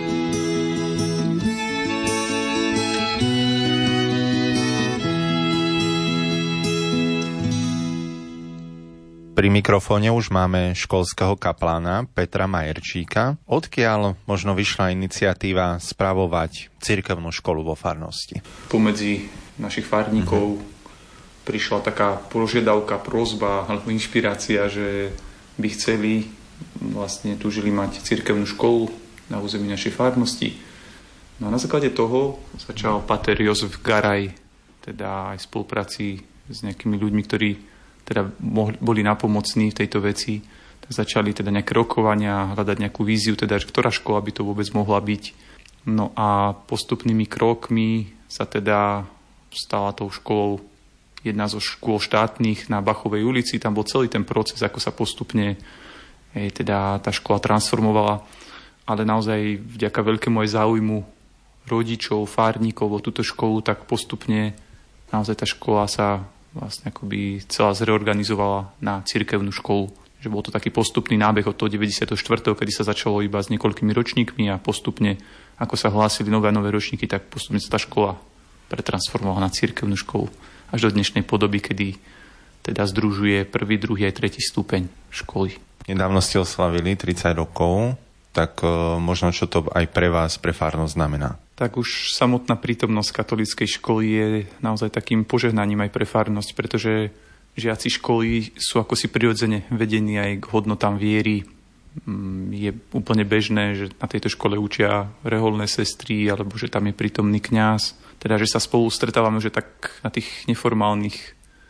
S1: Pri mikrofóne už máme školského kaplána Petra Majerčíka. Odkiaľ možno vyšla iniciatíva spravovať cirkevnú školu vo farnosti?
S7: Pomedzi našich farníkov prišla taká požiadavka, prosba alebo inšpirácia, že by chceli, vlastne túžili mať cirkevnú školu na území našej farnosti. No a na základe toho začal páter Jozef Garaj, teda aj v spolupráci s nejakými ľuďmi, ktorí teda boli napomocní v tejto veci, tak začali teda nejaké rokovania, hľadať nejakú víziu, teda ktorá škola by to vôbec mohla byť. No a postupnými krokmi sa teda stala tou školou jedna zo škôl štátnych na Bachovej ulici. Tam bol celý ten proces, ako sa postupne teda tá škola transformovala. Ale naozaj vďaka veľkému aj záujmu rodičov, farníkov o túto školu, tak postupne naozaj tá škola sa vlastne akoby celá zreorganizovala na cirkevnú školu. Že bol to taký postupný nábeh od toho 94., kedy sa začalo iba s niekoľkými ročníkmi a postupne, ako sa hlásili nové a nové ročníky, tak postupne sa tá škola pretransformovala na cirkevnú školu. Až do dnešnej podoby, kedy teda združuje 1., 2. aj 3. stupeň školy.
S1: Nedávno ste oslavili 30 rokov, tak možno čo to aj pre vás, pre farnosť znamená?
S7: Tak už samotná prítomnosť katolíckej školy je naozaj takým požehnaním aj pre farnosť, pretože žiaci školy sú ako si prirodzene vedení aj k hodnotám viery. Je úplne bežné, že na tejto škole učia reholné sestry, alebo že tam je prítomný kňaz. Teda, že sa spolu stretávame, že tak na tých neformálnych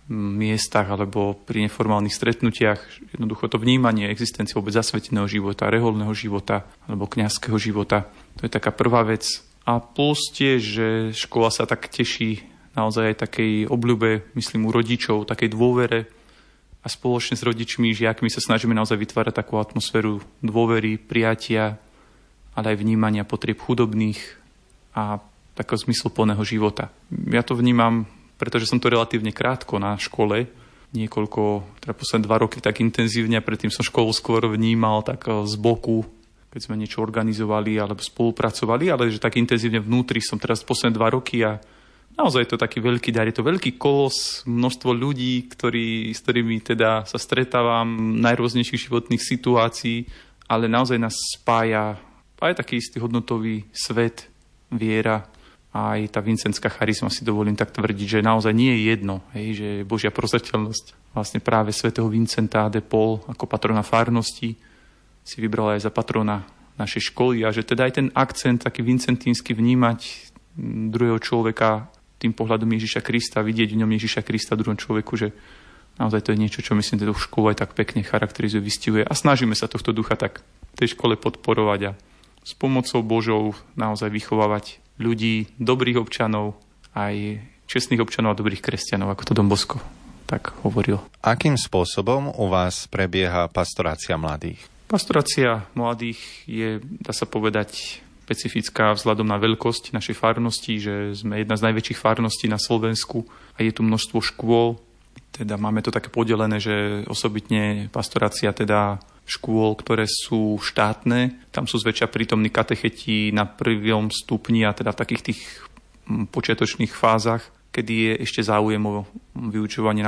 S7: miestach alebo pri neformálnych stretnutiach. Jednoducho to vnímanie existencie vôbec zasveteného života, reholného života alebo kňazského života. To je taká prvá vec. A plus tiež, že škola sa tak teší naozaj aj takej obľúbe, myslím, u rodičov, takej dôvere a spoločne s rodičmi, žiakmi sa snažíme naozaj vytvárať takú atmosféru dôvery, prijatia, ale aj vnímania potrieb chudobných a takého zmysluplného života. Ja to vnímam, pretože som to relatívne krátko na škole, teda posledné 2 roky tak intenzívne, a predtým som školu skôr vnímal tak z boku, keď sme niečo organizovali alebo spolupracovali, ale že tak intenzívne vnútri som teraz posledné 2 roky a naozaj je to taký veľký dar, je to veľký kolos, množstvo ľudí, s ktorými teda sa stretávam, najrôznejších životných situácií, ale naozaj nás spája aj taký istý hodnotový svet, viera, a aj tá vincentská charizma, si dovolím tak tvrdiť, že naozaj nie je jedno, že Božia prozreteľnosť vlastne práve svätého Vincenta de Paul ako patrona farnosti si vybral aj za patrona našej školy a že teda aj ten akcent taký vincentínsky vnímať druhého človeka tým pohľadom Ježiša Krista, vidieť v ňom Ježiša Krista v druhom človeku, že naozaj to je niečo, čo myslím, že v škole aj tak pekne charakterizuje, vystihuje a snažíme sa tohto ducha tak v tej škole podporovať a s pomocou Božou naozaj vychovávať ľudí, dobrých občanov, aj čestných občanov a dobrých kresťanov, ako to Don Bosco tak hovoril.
S1: Akým spôsobom u vás prebieha pastorácia mladých?
S7: Pastorácia mladých je, dá sa povedať, špecifická vzhľadom na veľkosť našej farnosti, že sme jedna z najväčších farností na Slovensku a je tu množstvo škôl. Teda máme to také podelené, že osobitne pastorácia teda škôl, ktoré sú štátne. Tam sú zväčša prítomní katecheti na 1. stupni a teda v takých tých počiatočných fázach, kedy je ešte záujem o vyučovanie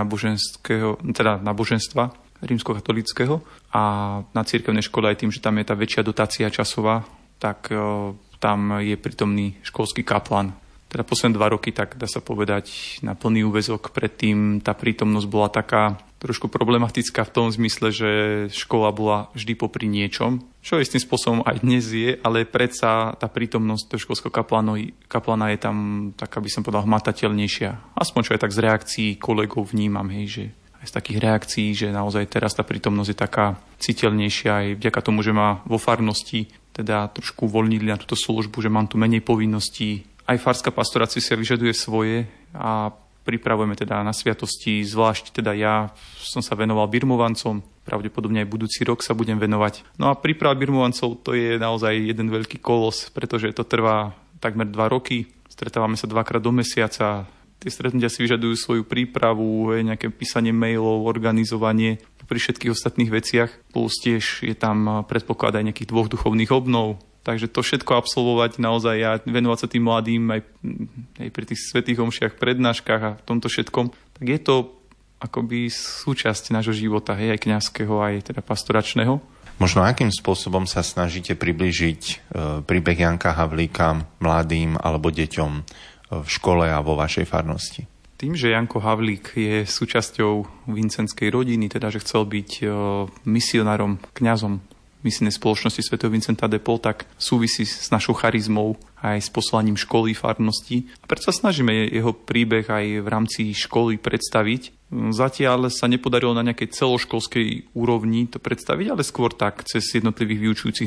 S7: náboženstva rímskokatolického. A na cirkevnej škole aj tým, že tam je tá väčšia dotácia časová, tak tam je prítomný školský kaplan. Teda posledné 2 roky, tak dá sa povedať, na plný úväzok. Predtým tá prítomnosť bola taká trošku problematická v tom zmysle, že škola bola vždy popri niečom, čo istým spôsobom aj dnes je, ale predsa tá prítomnosť toho školského kaplana je tam, tak aby som povedal, hmatateľnejšia. Aspoň čo aj tak z reakcií kolegov vnímam, že aj z takých reakcií, že naozaj teraz tá prítomnosť je taká citeľnejšia aj vďaka tomu, že ma vo farnosti teda trošku uvoľnili na túto službu, že mám tu menej povinností. Aj farská pastorácia sa vyžaduje svoje a pripravujeme teda na sviatosti, zvlášť teda ja som sa venoval birmovancom, pravdepodobne aj budúci rok sa budem venovať. No a príprava birmovancov to je naozaj jeden veľký kolos, pretože to trvá takmer 2 roky, stretávame sa 2-krát do mesiaca, tie stretnutia si vyžadujú svoju prípravu, nejaké písanie mailov, organizovanie pri všetkých ostatných veciach, plus tiež je tam predpoklad aj nejakých 2 duchovných obnov. Takže to všetko absolvovať naozaj a venovať sa tým mladým aj pri tých svätých omšiach, prednáškach a v tomto všetkom, tak je to akoby súčasť nášho života, aj kňazského, aj teda pastoračného.
S1: Možno akým spôsobom sa snažíte priblížiť príbeh Janka Havlíka mladým alebo deťom v škole a vo vašej farnosti?
S7: Tým, že Janko Havlík je súčasťou vincentskej rodiny, teda že chcel byť misionárom, kňazom misijnej spoločnosti svätého Vincenta de Paul, tak súvisí s našou charizmou aj s poslaním školy farnosti. A preto sa snažíme jeho príbeh aj v rámci školy predstaviť. Zatiaľ sa nepodarilo na nejakej celoškolskej úrovni to predstaviť, ale skôr tak cez jednotlivých vyučujúcich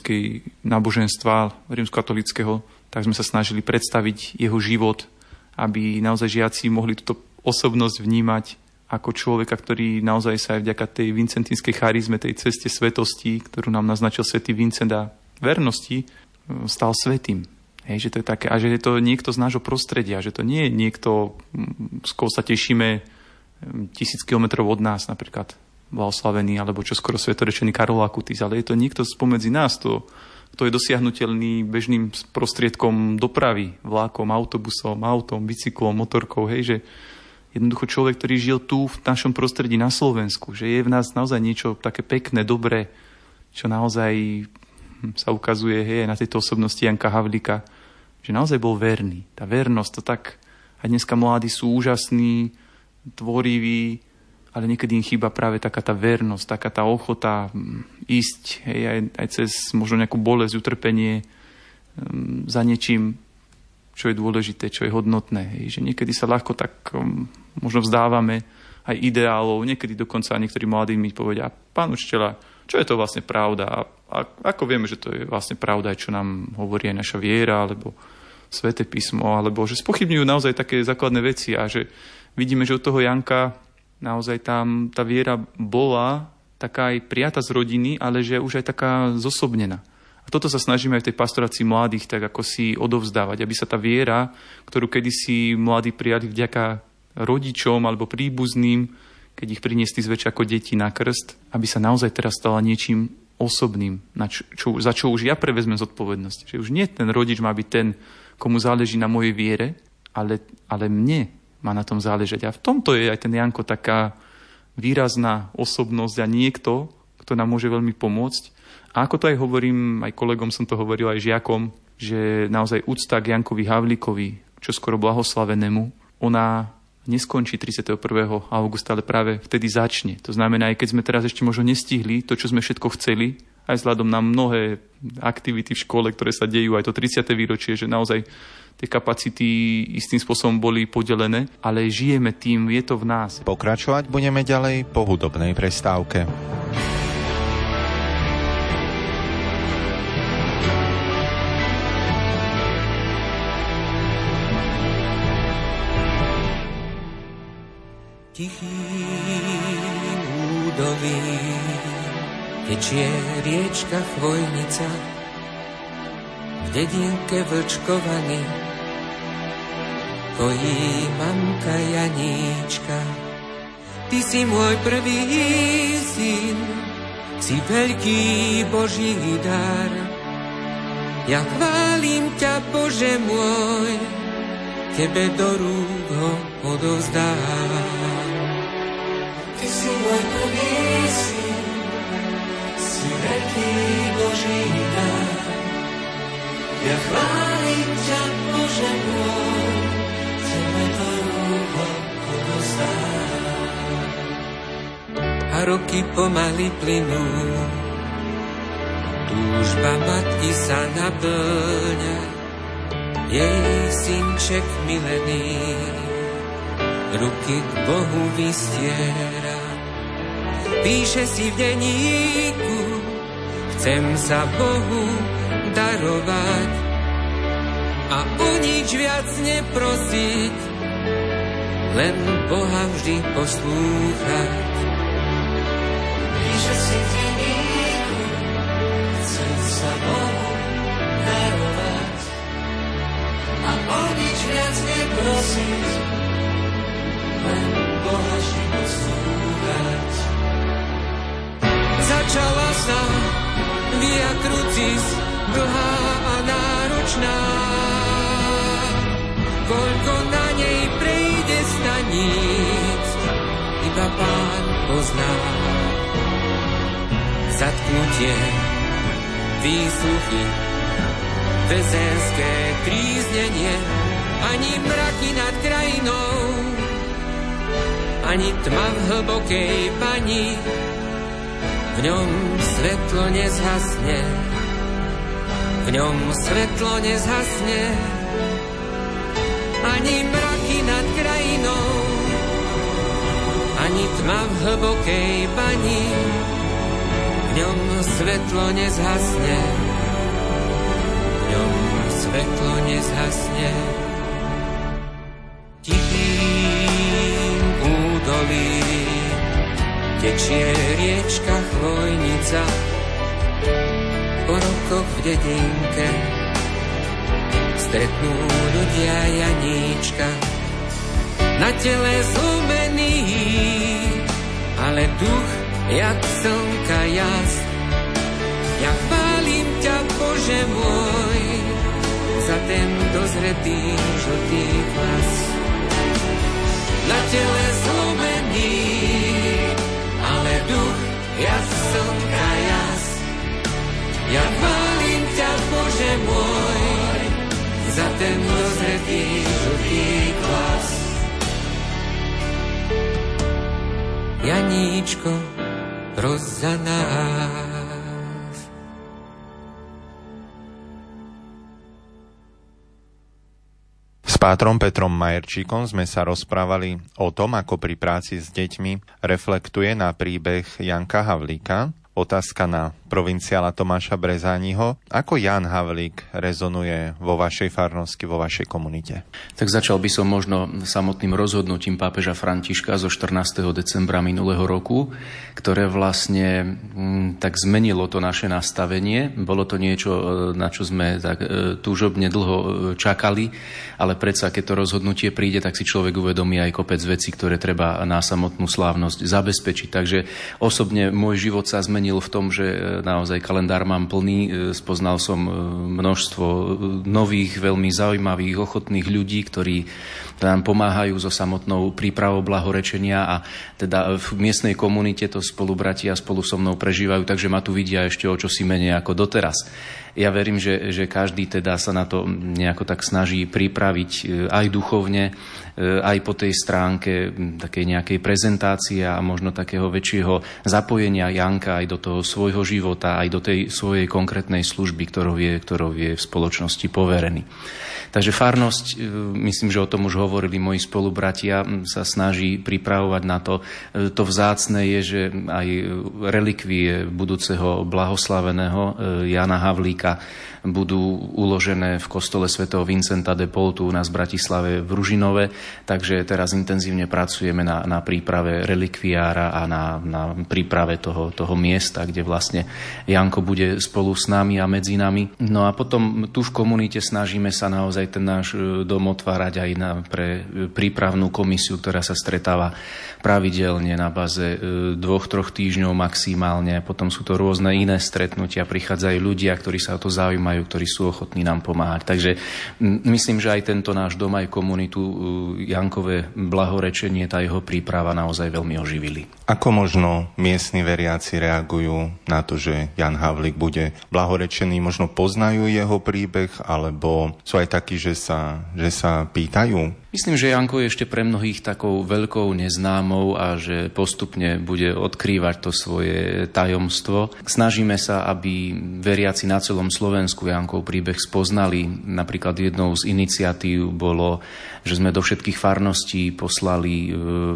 S7: náboženstva rímskokatolického. Tak sme sa snažili predstaviť jeho život, aby naozaj žiaci mohli túto osobnosť vnímať ako človeka, ktorý naozaj sa aj vďaka tej vincentínskej charizme, tej ceste svetosti, ktorú nám naznačil svätý Vincent a vernosti, stal svätým. Že to je také, a že je to niekto z nášho prostredia, že to nie je niekto, s koho sa tešíme 1000 kilometrov od nás, napríklad blahoslavený, alebo čo skoro svetorečený Karol Acutis, ale je to niekto spomedzi nás, kto je dosiahnuteľný bežným prostriedkom dopravy, vlákom, autobusom, autom, bicyklom, motorkou, že jednoducho človek, ktorý žil tu v našom prostredí na Slovensku, že je v nás naozaj niečo také pekné, dobré, čo naozaj sa ukazuje aj na tejto osobnosti Janka Havlíka, že naozaj bol verný. Tá vernosť, to tak, aj dneska mladí sú úžasní, tvoriví, ale niekedy im chýba práve taká tá vernosť, taká tá ochota ísť aj cez možno nejakú bolesť, utrpenie za niečím, čo je dôležité, čo je hodnotné. Že niekedy sa ľahko tak možno vzdávame aj ideálov. Niekedy dokonca niektorí mladí mi povedia: pán učiteľ, čo je to vlastne pravda? A ako vieme, že to je vlastne pravda, čo nám hovorí aj naša viera, alebo Sväté písmo, alebo že spochybňujú naozaj také základné veci a že vidíme, že od toho Janka naozaj tam tá viera bola taká aj prijatá z rodiny, ale že už aj taká zosobnená. A toto sa snažíme aj v tej pastorácii mladých tak ako si odovzdávať, aby sa tá viera, ktorú kedysi mladí prijali vďaka rodičom alebo príbuzným, keď ich priniesli zväčša ako deti na krst, aby sa naozaj teraz stala niečím osobným, za čo už ja prevezmem zodpovednosť. Že už nie ten rodič má byť ten, komu záleží na mojej viere, ale mne má na tom záležať. A v tomto je aj ten Janko taká výrazná osobnosť a niekto, kto nám môže veľmi pomôcť. A ako to aj hovorím, aj kolegom som to hovoril, aj žiakom, že naozaj úcta k Jankovi Havlíkovi, čo skoro blahoslavenému, ona neskončí 31. augusta, ale práve vtedy začne. To znamená, aj keď sme teraz ešte možno nestihli to, čo sme všetko chceli, aj vzhľadom na mnohé aktivity v škole, ktoré sa dejú, aj to 30. výročie, že naozaj tie kapacity istým spôsobom boli podelené, ale žijeme tým, je to v nás.
S1: Pokračovať budeme ďalej po hudobnej prestávke.
S8: Tichým údolím tečie riečka Chvojnica, v dedinke vlčkovaný kojí mamka Janíčka. Ty si môj prvý syn, si veľký Boží dar. Ja chválim ťa, Bože môj, tebe do rúk ho odovzdám. Ty si môj prvý syn, si veľký Boží dar. Ja chválim ťa, Bože môj, tebe do rúk ho odovzdám. A roky pomaly plynú, túžba matky sa naplňa, jej synček milený ruky k Bohu vystiera. Píše si v denníku, chcem sa Bohu darovať a o nič viac neprosiť, len Boha vždy poslúchať. Píše si v denníku, chcem sa Bohu darovať a o nič viac neprosiť, len Boha vždy poslúchať. Začala sa Via Crucis, dlhá a náročná, koľko na nej prejde staníc, iba Pán pozná. Zatknutie, výsluchy, väzenské tríznenie, ani mraky nad krajinou, ani tma v hlbokej bani, v ňom svetlo nezhasne, v ňom svetlo nezhasne, ani mraky nad krajinou, ani tma v hlbokej bani, v ňom svetlo nezhasne, v ňom svetlo nezhasne. Tichým údolím tečie riečka Chvojnica, po rokoch v dedinke stretnú ľudia Janíčka. Na tele zlomený, ale duch jak slnka jas. Ja chválim ťa, Bože môj, za ten dozretý žltý vlas. Na tele zlomený, ale duch jak slnka jas. Ja chválim ťa, Bože môj, za ten dozretý žltý vlas. Janíčko, pros za nás.
S1: pátrom Petrom Majerčíkom sme sa rozprávali o tom, ako pri práci s deťmi reflektuje na príbeh Janka Havlíka. Otázka na provinciála Tomáša Brezániho. Ako Ján Havlík rezonuje vo vašej farnosti, vo vašej komunite?
S9: Tak začal by som možno samotným rozhodnutím pápeža Františka zo 14. decembra minulého roku, ktoré vlastne tak zmenilo to naše nastavenie. Bolo to niečo, na čo sme tak túžobne dlho čakali, ale predsa, keď to rozhodnutie príde, tak si človek uvedomí aj kopec vecí, ktoré treba na samotnú slávnosť zabezpečiť. Takže osobne môj život sa zmenil v tom, že naozaj kalendár mám plný. Spoznal som množstvo nových, veľmi zaujímavých, ochotných ľudí, ktorí nám pomáhajú so samotnou prípravou blahorečenia a teda v miestnej komunite to spolubratia spolu so mnou prežívajú, takže ma tu vidia ešte o čosi menej ako doteraz. Ja verím, že každý teda sa na to nejako tak snaží pripraviť aj duchovne, aj po tej stránke takej nejakej prezentácie a možno takého väčšieho zapojenia Janka aj do toho svojho života, aj do tej svojej konkrétnej služby, ktorou je v spoločnosti poverený. Takže farnosť, myslím, že o tom už hovorili moji spolubratia, sa snaží pripravovať na to. To vzácne je, že aj relikvie budúceho blahoslaveného Jana Havlíka budú uložené v kostole svätého Vincenta de Paul tu u nás v Bratislave v Ružinove, takže teraz intenzívne pracujeme na príprave relikviára a na príprave toho miesta, kde vlastne Janko bude spolu s nami a medzi nami. No a potom tu v komunite snažíme sa naozaj ten náš dom otvárať aj pre prípravnú komisiu, ktorá sa stretáva pravidelne na baze 2-3 týždňov maximálne. Potom sú to rôzne iné stretnutia, prichádzajú ľudia, ktorí sa o to zaujímajú, ktorí sú ochotní nám pomáhať. Takže myslím, že aj tento náš dom, aj komunitu Jankové blahorečenie, tá jeho príprava naozaj veľmi oživili.
S1: Ako možno miestni veriaci reagujú na to, že Jan Havlík bude blahorečený? Možno poznajú jeho príbeh, alebo sú aj takí, že sa pýtajú?
S9: Myslím, že Janko je ešte pre mnohých takou veľkou neznámou a že postupne bude odkrývať to svoje tajomstvo. Snažíme sa, aby veriaci na celom Slovensku Jankov príbeh spoznali. Napríklad jednou z iniciatív bolo, že sme do všetkých farností poslali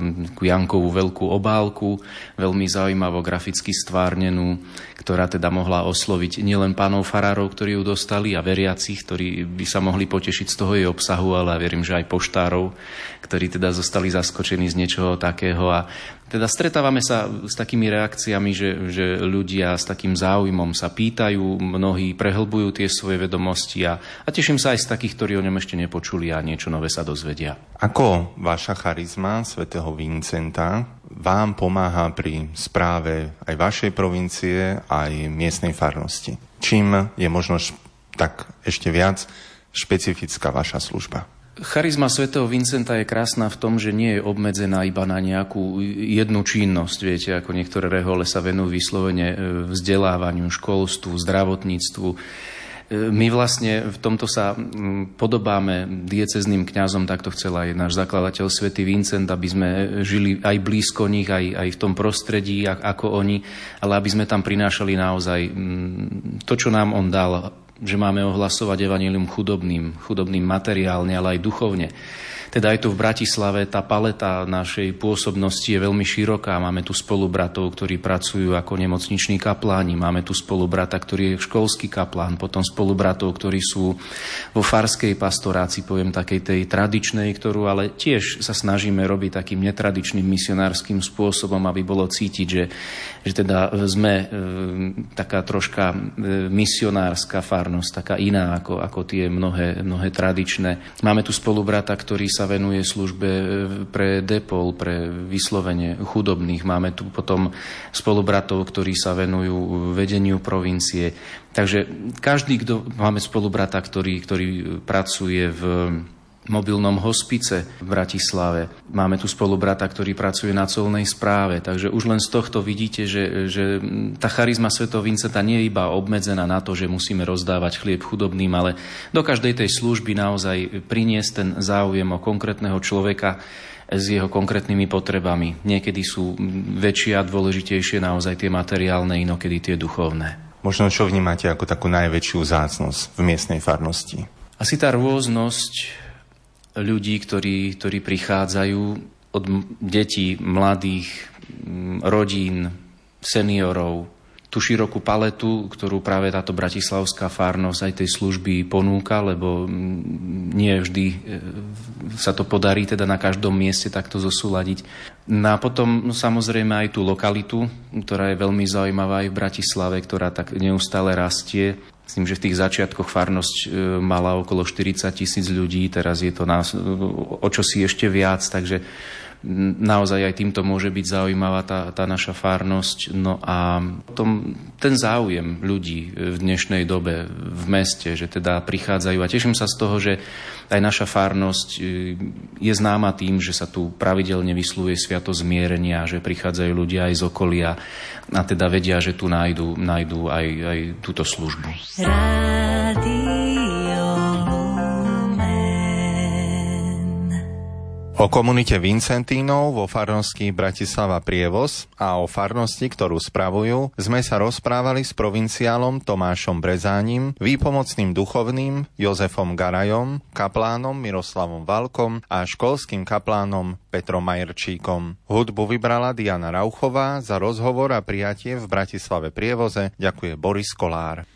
S9: Jankovú veľkú obálku, veľmi zaujímavo graficky stvárnenú, ktorá teda mohla osloviť nielen pánov farárov, ktorí ju dostali, a veriacich, ktorí by sa mohli potešiť z toho jej obsahu, ale verím, že aj poštárov, ktorí teda zostali zaskočení z niečoho takého. A teda stretávame sa s takými reakciami, že ľudia s takým záujmom sa pýtajú, mnohí prehlbujú tie svoje vedomosti a teším sa aj z takých, ktorí o ňom ešte nepočuli a niečo nové sa dozvedia. Ako vaša charizma svätého Vincenta vám pomáha pri správe aj vašej provincie, aj miestnej farnosti? Čím je možno tak ešte viac špecifická vaša služba? Charizma svätého Vincenta je krásna v tom, že nie je obmedzená iba na nejakú jednu činnosť. Viete, ako niektoré rehole sa venujú vyslovene vzdelávaniu, školstvu, zdravotníctvu. My vlastne v tomto sa podobáme diecezným kňazom, tak to chcel aj náš zakladateľ svätý Vincent, aby sme žili aj blízko nich, aj v tom prostredí, ako oni, ale aby sme tam prinášali naozaj to, čo nám on dal, že máme ohlasovať evanjelium chudobným materiálne, ale aj duchovne. Teda aj tu v Bratislave tá paleta našej pôsobnosti je veľmi široká. Máme tu spolubratov, ktorí pracujú ako nemocniční kapláni. Máme tu spolubrata, ktorý je školský kaplán. Potom spolubratov, ktorí sú vo farskej pastorácii, poviem takej tej tradičnej, ktorú ale tiež sa snažíme robiť takým netradičným misionárskym spôsobom, aby bolo cítiť, že teda sme taká troška misionárska farnosť, taká iná ako tie mnohé tradičné. Máme tu spolubrata, ktorý sa venuje službe pre Depol, pre vyslovene chudobných. Máme tu potom spolubratov, ktorí sa venujú vedeniu provincie. Takže máme spolubrata, ktorý pracuje v mobilnom hospice v Bratislave. Máme tu spolubrata, ktorý pracuje na colnej správe. Takže už len z tohto vidíte, že tá charizma svätého Vincenta nie je iba obmedzená na to, že musíme rozdávať chlieb chudobným, ale do každej tej služby naozaj priniesť ten záujem o konkrétneho človeka s jeho konkrétnymi potrebami. Niekedy sú väčšie a dôležitejšie naozaj tie materiálne, inokedy tie duchovné.
S1: Možno čo vnímate ako takú najväčšiu vzácnosť v miestnej farnosti?
S9: Asi tá rôznosť ľudí, ktorí prichádzajú od detí, mladých, rodín, seniorov, tú širokú paletu, ktorú práve táto bratislavská farnosť aj tej služby ponúka, lebo nie vždy sa to podarí teda na každom mieste takto zosúladiť. No a potom samozrejme aj tú lokalitu, ktorá je veľmi zaujímavá aj v Bratislave, ktorá tak neustále rastie. Myslím, že v tých začiatkoch farnosť mala okolo 40 000 ľudí, teraz je to o čosi ešte viac, takže naozaj aj týmto môže byť zaujímavá tá naša farnosť. No a potom ten záujem ľudí v dnešnej dobe v meste, že teda prichádzajú. A teším sa z toho, že aj naša farnosť je známa tým, že sa tu pravidelne vysluje sviatosť zmierenia, že prichádzajú ľudia aj z okolia a teda vedia, že tu nájdu aj túto službu.
S1: O komunite Vincentínov vo farnosti Bratislava Prievoz a o farnosti, ktorú spravujú, sme sa rozprávali s provinciálom Tomášom Brezánim, výpomocným duchovným Jozefom Garajom, kaplánom Miroslavom Valkom a školským kaplánom Petrom Majerčíkom. Hudbu vybrala Diana Rauchová, za rozhovor a prijatie v Bratislave Prievoze ďakuje Boris Kolár.